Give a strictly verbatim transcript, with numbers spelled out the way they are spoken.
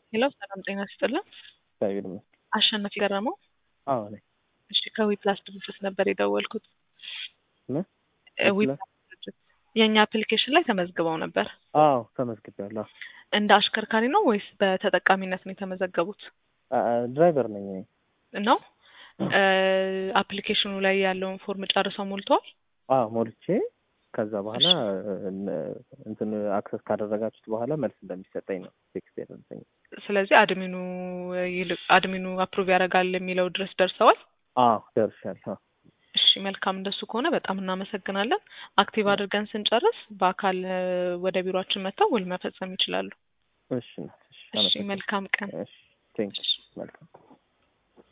ሄሎ ሰላም ጤና ይስጥልን። እግዚአብሔር ይመስገን። አሸናፊ ገረመው። አዎ ነኝ። እሺ ከዊ ፕላስ ድርጅት ነበር የደወልኩት። ምን? እ ዊ ፕላስ? ፕላስ ድርጅት የኛ አፕሊኬሽን ላይ ተመዝግበው ነበር። አዎ ተመዝግቤያለሁ። እንደ አሽከርካሪ ነው ወይስ በተጠቃሚነት ነው የተመዘገቡት? አ- አ- ድራይቨር ነኝ እኔ። ነው እ አፕሊኬሽኑ ላይ ያለውን ፎርም ጨርሰው ሞልተዋል? አዎ ሞልቼ ከዛ በኋላ እነ- እንትን አክሰስ ካደረጋችሁት በኋላ መልስ እንደሚሰጠኝ ነው ቴክስት ያደረሰኝ። ስለዚህ አድሚኑ ይል- አድሚኑ አፕሩቭ ያደርጋል የሚለው ድረስ ደርሰዋል? አዎ ደርሻለሁ። እሺ መልካም፣ እንደሱ ከሆነ በጣም እናመሰግናለን። አክቲቭ አድርገን ስንጨርስ በአካል እ ወደ ቢሮአችን መጥተው ውል መፈጸም ይችላሉ። እሺ እናት፣ እሺ እሺ አመሰግናለሁ። መልካም ቀን። እሺ ቴንክ መልካም